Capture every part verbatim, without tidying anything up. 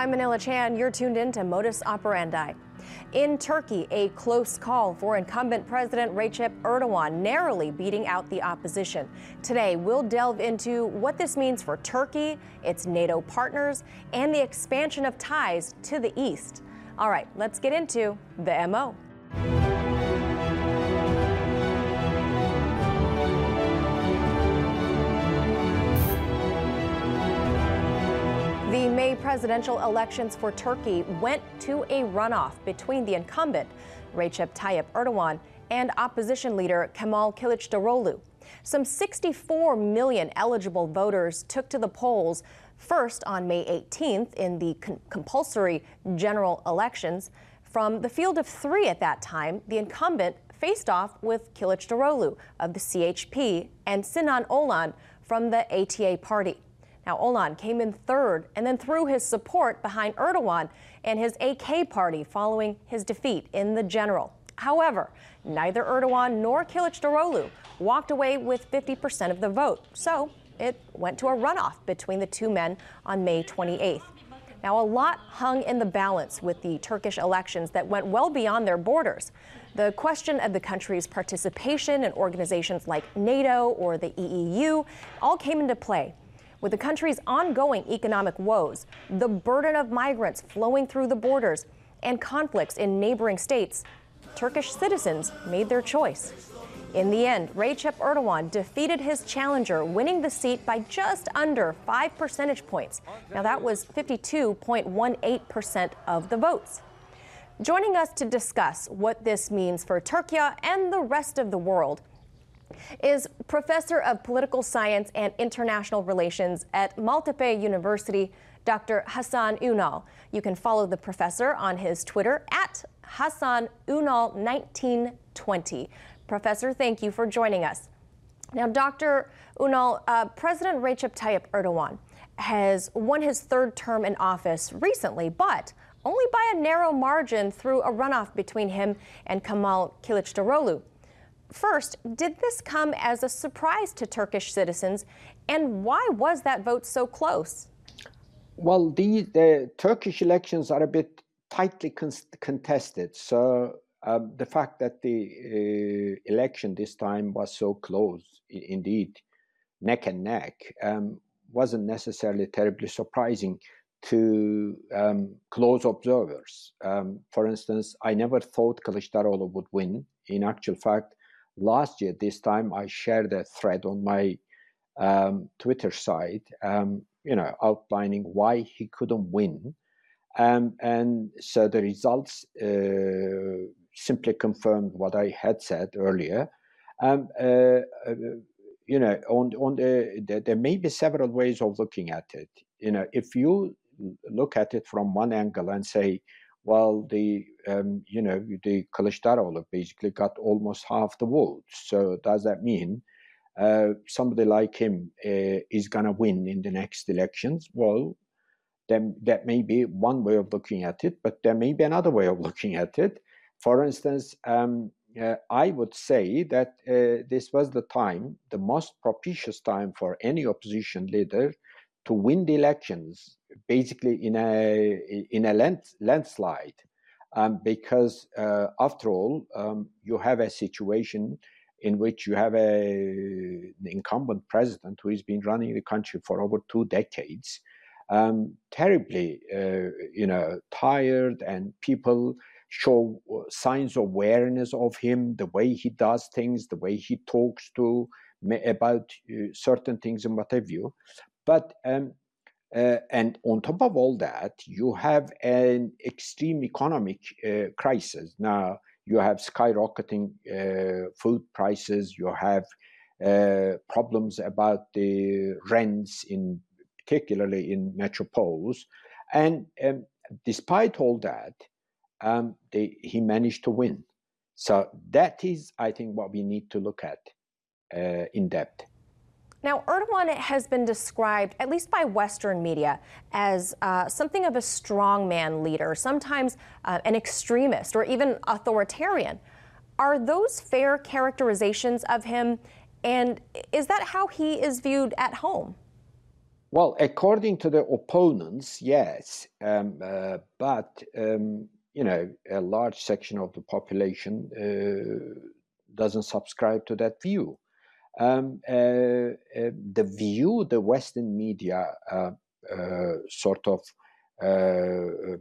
I'm Manila Chan. You're tuned in to Modus Operandi. In Turkey, a close call for incumbent President Recep Erdogan, narrowly beating out the opposition. Today, we'll delve into what this means for Turkey, its NATO partners, and the expansion of ties to the east. All right, let's get into the M O. The May presidential elections for Turkey went to a runoff between the incumbent, Recep Tayyip Erdogan, and opposition leader Kemal Kılıçdaroğlu. Some sixty-four million eligible voters took to the polls first on May eighteenth in the con- compulsory general elections. From the field of three at that time, the incumbent faced off with Kılıçdaroğlu of the C H P and Sinan Oğlan from the A T A party. Now, Oğlan came in third and then threw his support behind Erdogan and his A K party following his defeat in the general. However, neither Erdogan nor Kılıçdaroğlu walked away with fifty percent of the vote, so it went to a runoff between the two men on May twenty-eighth. Now, a lot hung in the balance with the Turkish elections that went well beyond their borders. The question of the country's participation in organizations like NATO or the E E U all came into play. With the country's ongoing economic woes, the burden of migrants flowing through the borders, and conflicts in neighboring states, Turkish citizens made their choice. In the end, Recep Erdogan defeated his challenger, winning the seat by just under five percentage points. Now, that was fifty-two point one eight percent of the votes. Joining us to discuss what this means for Turkey and the rest of the world is Professor of Political Science and International Relations at Maltepe University, Doctor Hasan Ünal. You can follow the professor on his Twitter at Hasan Ünal nineteen twenty. Professor, thank you for joining us. Now, Doctor Ünal, uh, President Recep Tayyip Erdogan has won his third term in office recently, but only by a narrow margin through a runoff between him and Kemal Kılıçdaroğlu. First, did this come as a surprise to Turkish citizens, and why was that vote so close? Well, the, the Turkish elections are a bit tightly con- contested, so um, the fact that the uh, election this time was so close, I- indeed, neck and neck, um, wasn't necessarily terribly surprising to um, close observers. Um, for instance, I never thought Kılıçdaroğlu would win. In actual fact, last year, this time, I shared a thread on my um, Twitter site, um, you know, outlining why he couldn't win. Um, and so the results uh, simply confirmed what I had said earlier. Um, uh, uh, you know, on on the, the there may be several ways of looking at it. You know, if you look at it from one angle and say, well, the um, you know the Kılıçdaroğlu basically got almost half the votes. So does that mean uh, somebody like him uh, is going to win in the next elections? Well, then that may be one way of looking at it, but there may be another way of looking at it. For instance, um, uh, I would say that uh, this was the time, the most propitious time for any opposition leader to win the elections, basically in a in a land, landslide, um, because uh, after all, um, you have a situation in which you have a an incumbent president who has been running the country for over two decades, um, terribly, uh, you know, tired, and people show signs of awareness of him, the way he does things, the way he talks to about uh, certain things and what have you. But um, uh, and on top of all that, you have an extreme economic uh, crisis. Now you have skyrocketing uh, food prices. You have uh, problems about the rents, in particularly in metropoles. And um, despite all that, um, they, he managed to win. So that is, I think, what we need to look at uh, in depth. Now, Erdogan has been described, at least by Western media, as uh, something of a strongman leader, sometimes uh, an extremist or even authoritarian. Are those fair characterizations of him, and is that how he is viewed at home? Well, according to the opponents, yes, um, uh, but um, you know, a large section of the population uh, doesn't subscribe to that view. Um, uh, uh, the view the Western media uh, uh, sort of, uh, uh,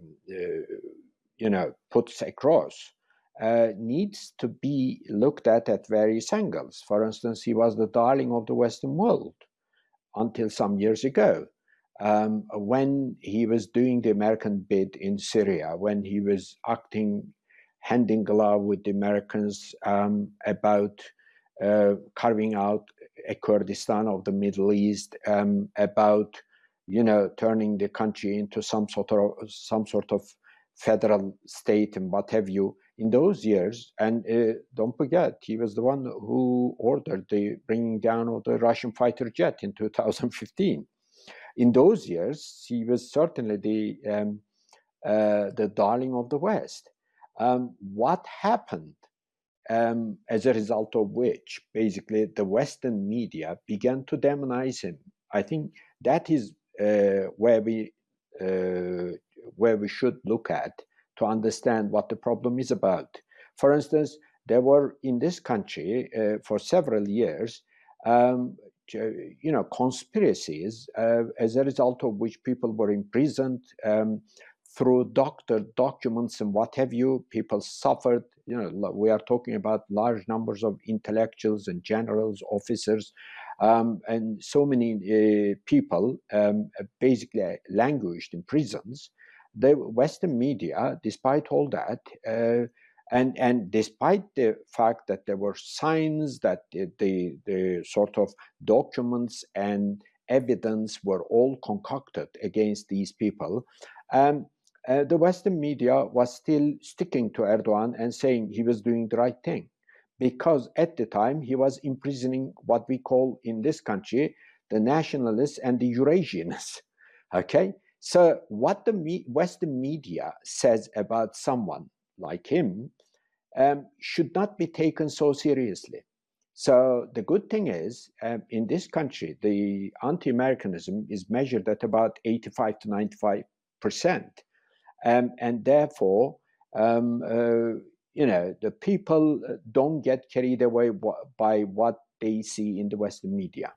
you know, puts across uh, needs to be looked at at various angles. For instance, he was the darling of the Western world until some years ago, um, when he was doing the American bid in Syria, when he was acting hand in glove with the Americans um, about uh, carving out a Kurdistan of the Middle East, um, about, you know, turning the country into some sort of some sort of federal state and what have you. In those years, and uh, don't forget, he was the one who ordered the bringing down of the Russian fighter jet in two thousand fifteen. In those years, he was certainly the um, uh, the darling of the West. Um, what happened um, as a result of which, basically, the Western media began to demonize him? I think that is uh, where we uh, where we should look at to understand what the problem is about. For instance, there were in this country uh, for several years, um, you know, conspiracies uh, as a result of which people were imprisoned um, through doctored documents and what have you. People suffered. You know, we are talking about large numbers of intellectuals and generals, officers, um, and so many uh, people um, basically languished in prisons. The Western media, despite all that, uh, and and despite the fact that there were signs that the, the, the sort of documents and evidence were all concocted against these people, um, uh, the Western media was still sticking to Erdogan and saying he was doing the right thing, because at the time he was imprisoning what we call in this country the nationalists and the Eurasianists. Okay. So what the me- Western media says about someone like him um, should not be taken so seriously. So the good thing is, um, in this country, the anti-Americanism is measured at about eighty-five to ninety-five percent. Um, and therefore, um, uh, you know, the people don't get carried away by what they see in the Western media.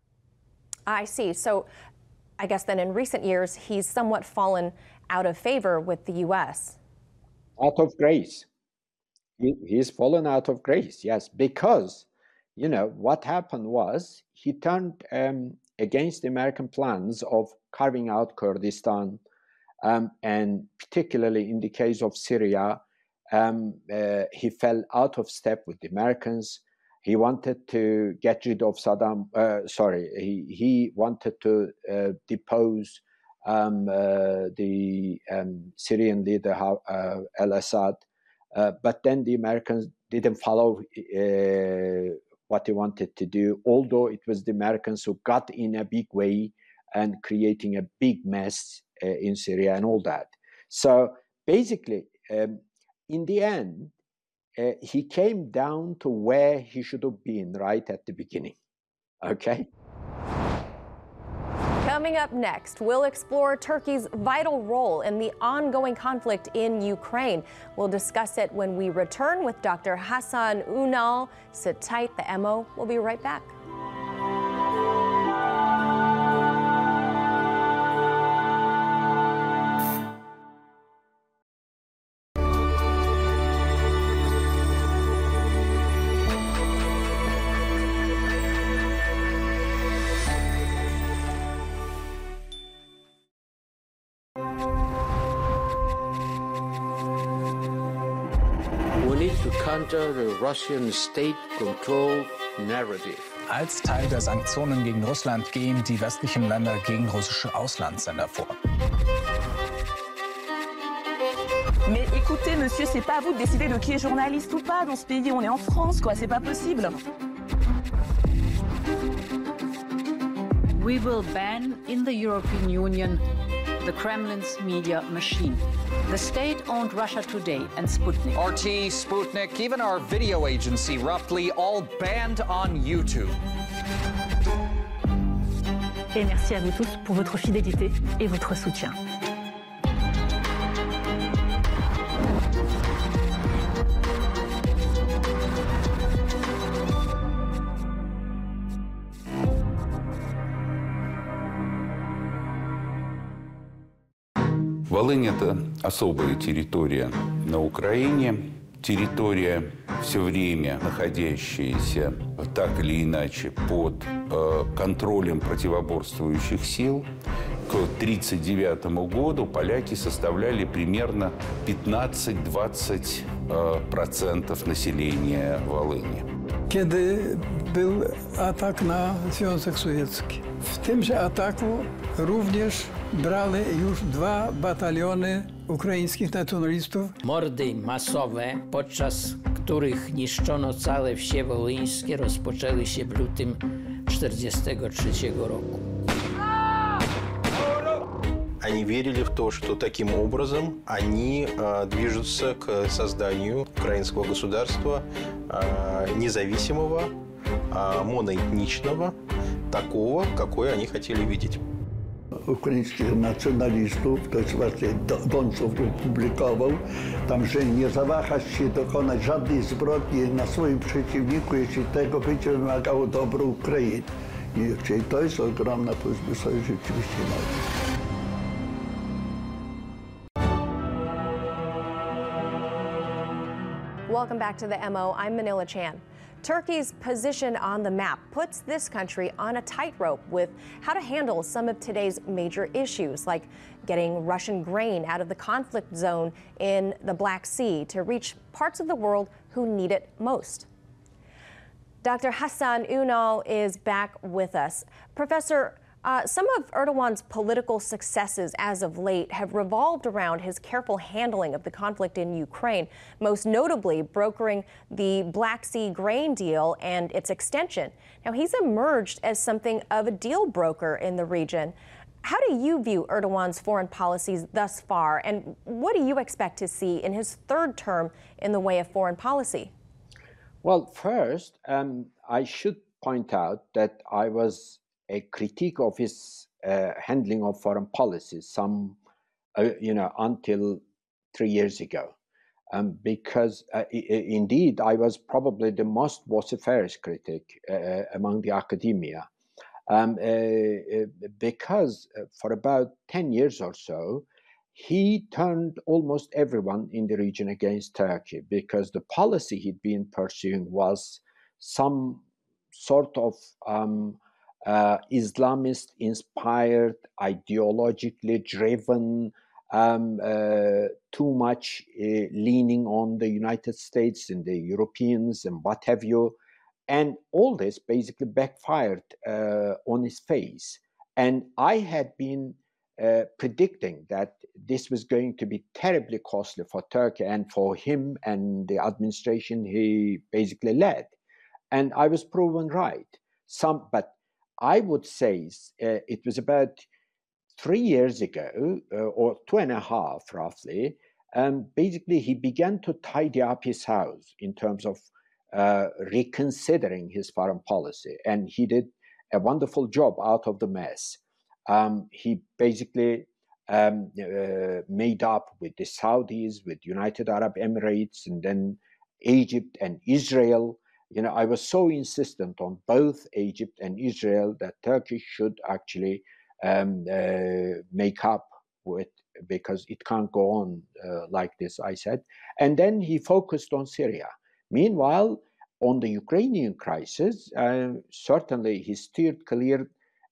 I see. So I guess then in recent years, he's somewhat fallen out of favor with the U S. Out of grace. He, he's fallen out of grace, yes, because, you know, what happened was he turned um, against the American plans of carving out Kurdistan, um, and particularly in the case of Syria, um, uh, he fell out of step with the Americans. He wanted to get rid of Saddam, uh, sorry, he, he wanted to uh, depose um, uh, the um, Syrian leader, uh, al-Assad, uh, but then the Americans didn't follow uh, what he wanted to do, although it was the Americans who got in a big way and creating a big mess uh, in Syria and all that. So basically, um, in the end, Uh, he came down to where he should have been right at the beginning. Okay? Coming up next, we'll explore Turkey's vital role in the ongoing conflict in Ukraine. We'll discuss it when we return with Doctor Hasan Ünal. Sit tight, the M O will be right back. To counter the Russian state-controlled narrative. Als Teil der Sanktionen gegen Russland gehen die westlichen Länder gegen russische Auslandssender vor. Mais écoutez, monsieur, c'est pas à vous de décider de qui est journaliste ou pas dans ce pays. On est en France, quoi. C'est pas possible. We will ban in the European Union the Kremlin's media machine. The state-owned Russia Today and Sputnik. R T, Sputnik, even our video agency, roughly all banned on YouTube. Et merci à vous tous pour votre fidélité et votre soutien. Волынь – это особая территория на Украине, территория, все время находящаяся так или иначе под э, контролем противоборствующих сил. К тысяча девятьсот тридцать девятому году поляки составляли примерно пятнадцать-двадцать процентов naселenia Волыни. Kiedy był atak na Związek Sowiecki. W tymże ataku również brali już dwa bataliony ukraińskich nacjonalistów. Mordy masowe, podczas których niszczono całe wsie wołyńskie, rozpoczęły się w lutym tysiąc dziewięćset czterdziestego trzeciego roku. Они верили в то, что таким образом они э, движутся к созданию украинского государства э, независимого, э, моноэтничного, такого, какое они хотели видеть. Ukraińskich nacjonalistów, to jest właśnie Doncow opublikował, tam, że nie zawahać się dokonać żadnej zbrodni na swoim przeciwniku, jeśli tego będzie wymagało dobro Ukrainy. I czyli to jest ogromna, powiedzmy sobie, rzeczywiście moc. Welcome back to the M O. I'm Manila Chan. Turkey's position on the map puts this country on a tightrope with how to handle some of today's major issues, like getting Russian grain out of the conflict zone in the Black Sea to reach parts of the world who need it most. Doctor Hasan Ünal is back with us. Professor, Uh, some of Erdogan's political successes as of late have revolved around his careful handling of the conflict in Ukraine, most notably brokering the Black Sea grain deal and its extension. Now, he's emerged as something of a deal broker in the region. How do you view Erdogan's foreign policies thus far, and what do you expect to see in his third term in the way of foreign policy? Well, first, um, I should point out that I was a critique of his uh, handling of foreign policy some, uh, you know, until three years ago. Um, because uh, I- indeed, I was probably the most vociferous critic uh, among the academia. Um, uh, because for about ten years or so, he turned almost everyone in the region against Turkey because the policy he'd been pursuing was some sort of um, Uh, Islamist-inspired, ideologically driven, um, uh, too much uh, leaning on the United States and the Europeans and what have you. And all this basically backfired uh, on his face. And I had been uh, predicting that this was going to be terribly costly for Turkey and for him and the administration he basically led. And I was proven right. Some, but I would say uh, it was about three years ago, uh, or two and a half roughly, um, basically he began to tidy up his house in terms of uh, reconsidering his foreign policy. And he did a wonderful job out of the mess. Um, he basically um, uh, made up with the Saudis, with United Arab Emirates, and then Egypt and Israel. You know, I was so insistent on both Egypt and Israel that Turkey should actually um, uh, make up with, because it can't go on uh, like this, I said. And then he focused on Syria. Meanwhile, on the Ukrainian crisis, uh, certainly he steered clear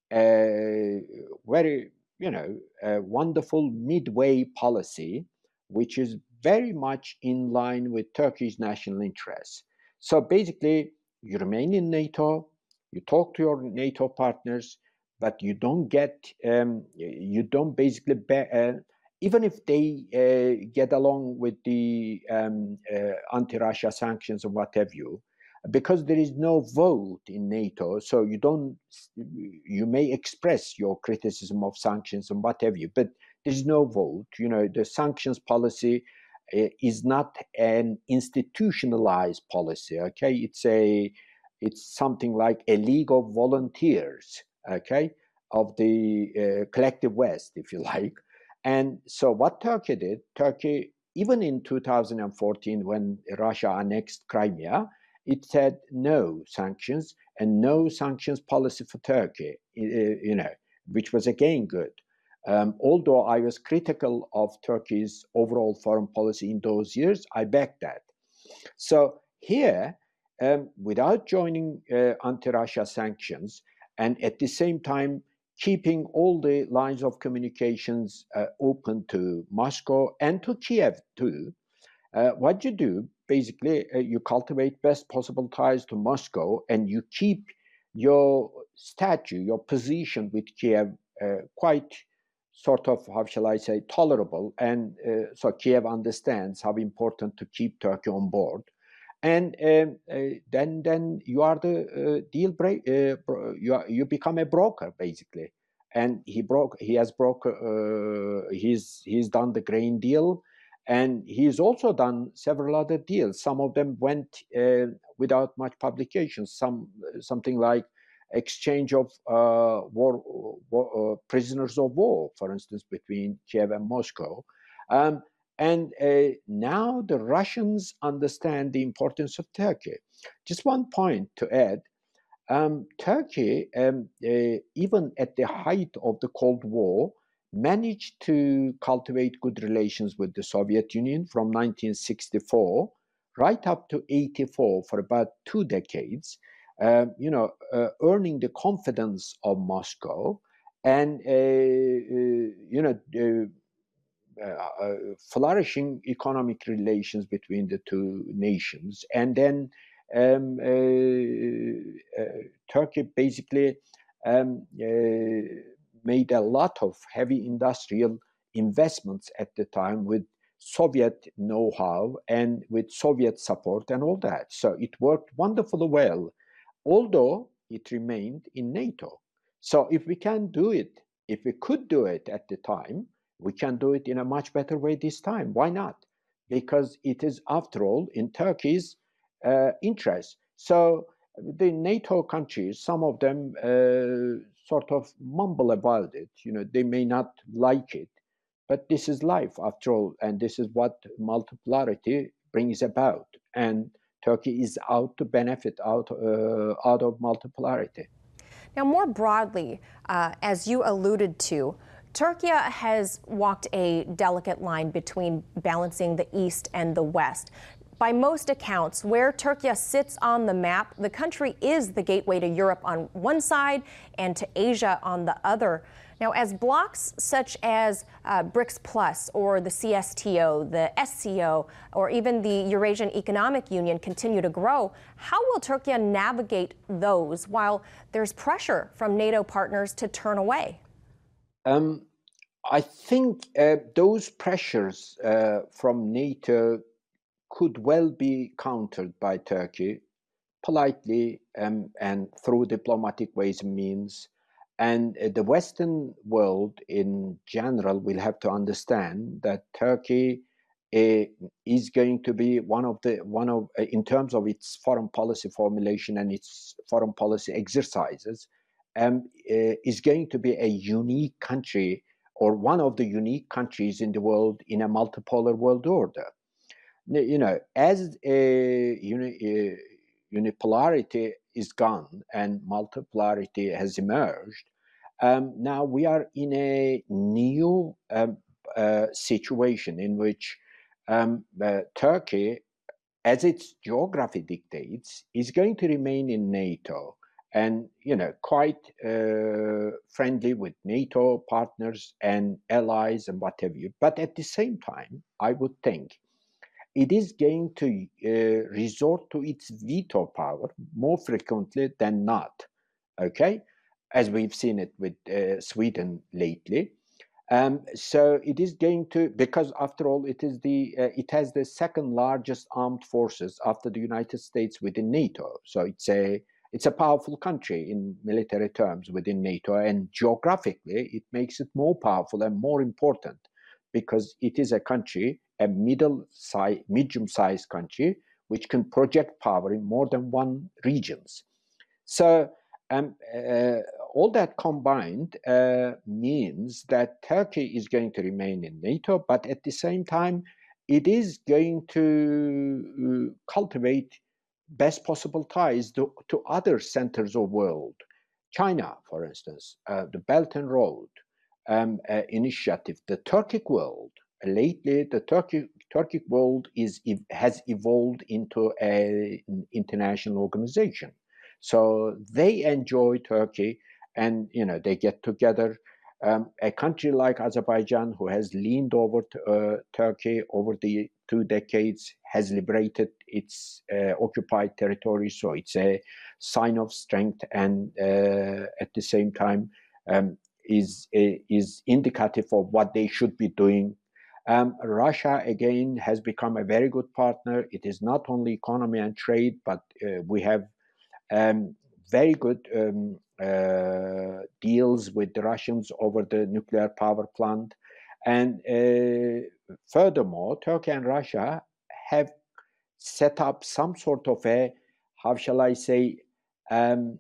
a very, you know, a wonderful midway policy, which is very much in line with Turkey's national interests. So basically, you remain in NATO, you talk to your NATO partners, but you don't get, um, you don't basically, be, uh, even if they uh, get along with the um, uh, anti-Russia sanctions and what have you, because there is no vote in NATO, so you don't, you may express your criticism of sanctions and what have you, but there is no vote. You know, the sanctions policy is not an institutionalized policy, okay? It's a, it's something like a league of volunteers, okay? of the uh, collective West, if you like. And so what Turkey did, Turkey, even in two thousand fourteen, when Russia annexed Crimea, it said no sanctions and no sanctions policy for Turkey, you know, which was again good. Um, although I was critical of Turkey's overall foreign policy in those years, I backed that. So here, um, without joining uh, anti-Russia sanctions, and at the same time keeping all the lines of communications uh, open to Moscow and to Kiev too, uh, what you do, basically, uh, you cultivate best possible ties to Moscow, and you keep your stature, your position with Kiev uh, quite sort of, how shall I say, tolerable. And uh, so Kiev understands how important to keep Turkey on board. And um, uh, then, then you are the uh, deal break. Uh, you are, you become a broker basically. And he broke. He has broke. Uh, he's he's done the grain deal, and he's also done several other deals. Some of them went uh, without much publication. Some something like exchange of uh, war, war uh, prisoners of war, for instance, between Kiev and Moscow. Um, And uh, now the Russians understand the importance of Turkey. Just one point to add, um, Turkey, um, uh, even at the height of the Cold War, managed to cultivate good relations with the Soviet Union from nineteen sixty-four right up to eighty-four, for about two decades, uh, you know, uh, earning the confidence of Moscow and, uh, uh, you know, uh, Uh, uh, flourishing economic relations between the two nations. And then um, uh, uh, Turkey basically um, uh, made a lot of heavy industrial investments at the time with Soviet know-how and with Soviet support and all that. So it worked wonderfully well, although it remained in NATO. So if we can do it, if we could do it at the time, we can do it in a much better way this time. Why not? Because it is, after all, in Turkey's uh, interest. So the NATO countries, some of them uh, sort of mumble about it. You know, they may not like it, but this is life, after all, and this is what multipolarity brings about. And Turkey is out to benefit out uh, out of multipolarity. Now, more broadly, uh, as you alluded to, Turkey has walked a delicate line between balancing the East and the West. By most accounts, where Turkey sits on the map, the country is the gateway to Europe on one side and to Asia on the other. Now, as blocs such as uh, BRICS Plus or the C S T O, the S C O, or even the Eurasian Economic Union continue to grow, how will Turkey navigate those while there's pressure from NATO partners to turn away? Um, I think uh, those pressures uh, from NATO could well be countered by Turkey politely um, and through diplomatic ways and means. And uh, the Western world in general will have to understand that Turkey uh, is going to be one of the, one of, uh, in terms of its foreign policy formulation and its foreign policy exercises, Um, uh, is going to be a unique country or one of the unique countries in the world in a multipolar world order. You know, as a uni, uh, unipolarity is gone and multipolarity has emerged, um, now we are in a new um, uh, situation in which um, uh, Turkey, as its geography dictates, is going to remain in NATO. And, you know, quite uh, friendly with NATO partners and allies and what have you. But at the same time, I would think it is going to uh, resort to its veto power more frequently than not, okay? As we've seen it with uh, Sweden lately. Um, so it is going to, because after all, it is the uh, it has the second largest armed forces after the United States within NATO. So it's a It's a powerful country in military terms within NATO, and geographically it makes it more powerful and more important because it is a country, a middle size, medium-sized country, which can project power in more than one regions. So um, uh, all that combined uh, means that Turkey is going to remain in NATO, but at the same time, it is going to cultivate best possible ties to, to other centers of the world. China, for instance, uh, the Belt and Road um, uh, initiative, the Turkic world. Lately, the Turkic, Turkic world is, has evolved into a, an international organization. So they enjoy Turkey, and you know they get together. Um, a country like Azerbaijan, who has leaned over to, uh, Turkey over the two decades, has liberated its uh, occupied territory. So it's a sign of strength, and uh, at the same time um, is a, is indicative of what they should be doing. Um, Russia again has become a very good partner. It is not only economy and trade, but uh, we have um, very good um, uh, deals with the Russians over the nuclear power plant. And uh, furthermore, Turkey and Russia have set up some sort of a, how shall I say, um,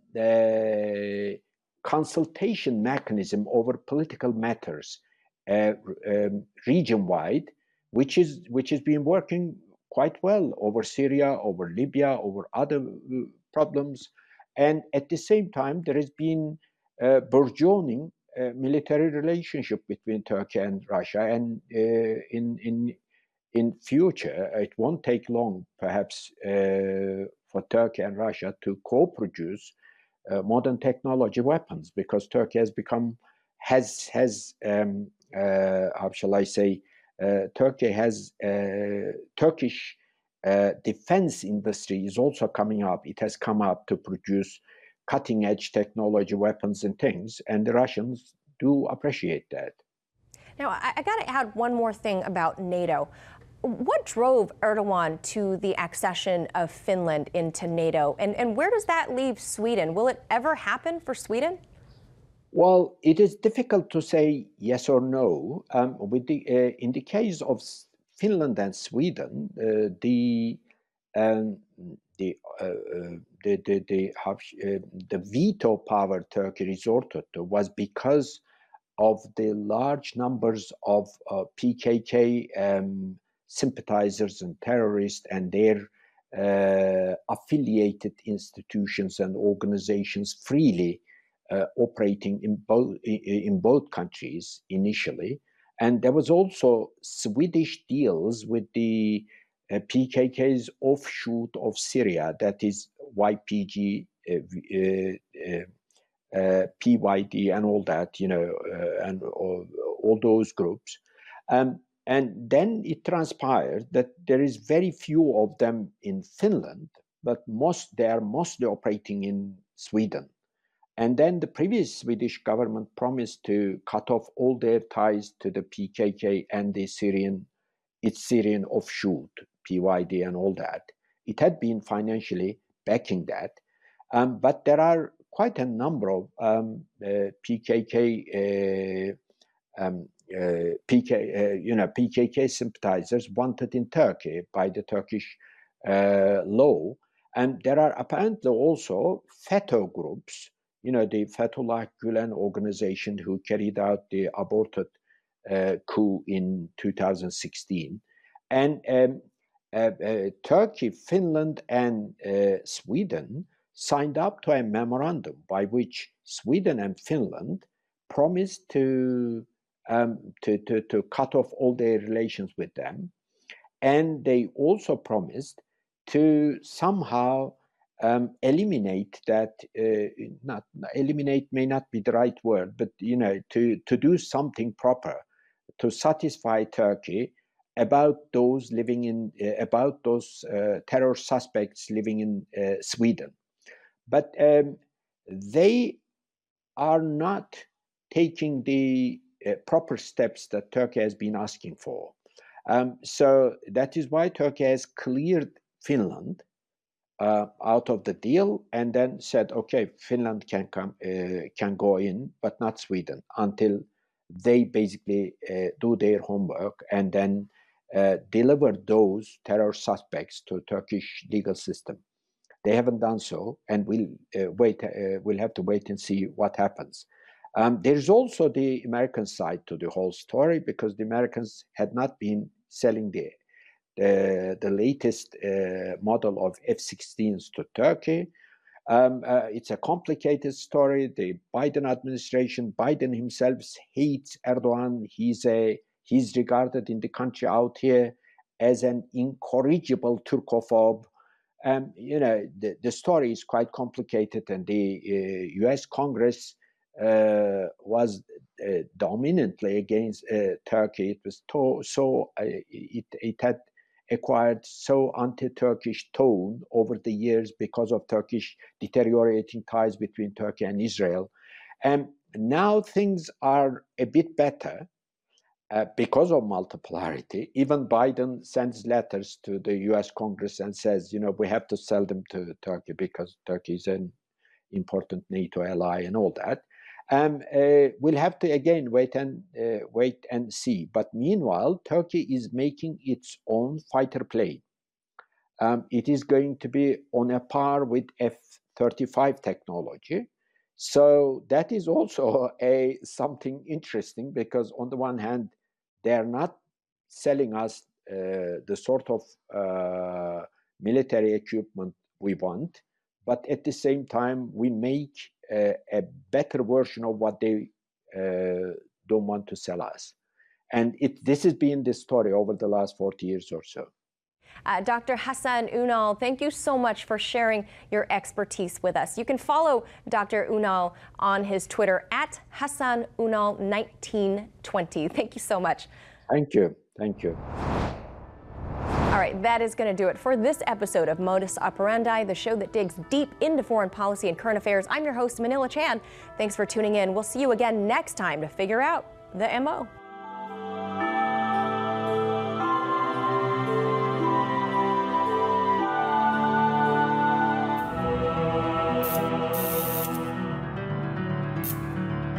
uh, consultation mechanism over political matters uh, um, region-wide, which is which has been working quite well over Syria, over Libya, over other uh, problems. And at the same time, there has been a burgeoning uh, military relationship between Turkey and Russia. And uh, in, in, in future, it won't take long, perhaps, uh, for Turkey and Russia to co-produce uh, modern technology weapons, because Turkey has become, has, has um, uh, how shall I say, uh, Turkey has, uh, Turkish Uh, defense industry is also coming up. It has come up to produce cutting-edge technology, weapons, and things, and the Russians do appreciate that. Now, I, I got to add one more thing about NATO. What drove Erdogan to the accession of Finland into NATO, and, and where does that leave Sweden? Will it ever happen for Sweden? Well, it is difficult to say yes or no. Um, with the, uh, in the case of Finland and Sweden, uh, the, um, the, uh, uh, the the the uh, the veto power Turkey resorted to was because of the large numbers of uh, P K K um, sympathizers and terrorists and their uh, affiliated institutions and organizations freely uh, operating in both in both countries initially. And there was also Swedish deals with the uh, P K K's offshoot of Syria, that is Y P G, uh, uh, uh, P Y D, and all that, you know, uh, and all, all those groups. Um, and then it transpired that there is very few of them in Finland, but most they are mostly operating in Sweden. And then the previous Swedish government promised to cut off all their ties to the P K K and the Syrian, its Syrian offshoot, P Y D and all that. It had been financially backing that. Um, but there are quite a number of um, uh, P K K, uh, um, uh, P K, uh, you know, P K K sympathizers wanted in Turkey by the Turkish uh, law. And there are apparently also FETÖ groups, you know, the Fethullah Gülen organization who carried out the aborted uh, coup in two thousand sixteen. And um, uh, uh, Turkey, Finland, and uh, Sweden signed up to a memorandum by which Sweden and Finland promised to, um, to, to, to cut off all their relations with them. And they also promised to somehow Um, eliminate that, uh, not eliminate may not be the right word, but you know, to, to do something proper to satisfy Turkey about those living in, uh, about those uh, terror suspects living in uh, Sweden. But um, they are not taking the uh, proper steps that Turkey has been asking for. Um, so that is why Turkey has cleared Finland Uh, out of the deal, and then said, okay, Finland can come, uh, can go in, but not Sweden, until they basically uh, do their homework and then uh, deliver those terror suspects to Turkish legal system. They haven't done so, and we'll uh, wait. Uh, we'll have to wait and see what happens. Um, there's also the American side to the whole story, because the Americans had not been selling the the, the latest uh, model of F sixteens to Turkey. Um, uh, it's a complicated story. The Biden administration, Biden himself hates Erdogan. He's a he's regarded in the country out here as an incorrigible Turkophobe. Um, you know, the, the story is quite complicated, and the uh, U S Congress uh, was uh, dominantly against uh, Turkey. It was to, so uh, it it had acquired so anti-Turkish tone over the years because of Turkish deteriorating ties between Turkey and Israel. And now things are a bit better uh, because of multipolarity. Even Biden sends letters to the U S Congress and says, you know, we have to sell them to Turkey because Turkey is an important NATO ally and all that. Um, uh, we'll have to again wait and uh, wait and see. But meanwhile, Turkey is making its own fighter plane. Um, it is going to be on a par with F thirty-five technology. So that is also a something interesting, because on the one hand, they are not selling us uh, the sort of uh, military equipment we want, but at the same time, we make Uh, a better version of what they uh, don't want to sell us. And it, this has been the story over the last forty years or so. Uh, Doctor Hasan Ünal, thank you so much for sharing your expertise with us. You can follow Doctor Ünal on his Twitter at Hasan Ünal nineteen twenty. Thank you so much. Thank you. Thank you. All right, that is going to do it for this episode of Modus Operandi, the show that digs deep into foreign policy and current affairs. I'm your host, Manila Chan. Thanks for tuning in. We'll see you again next time to figure out the M O.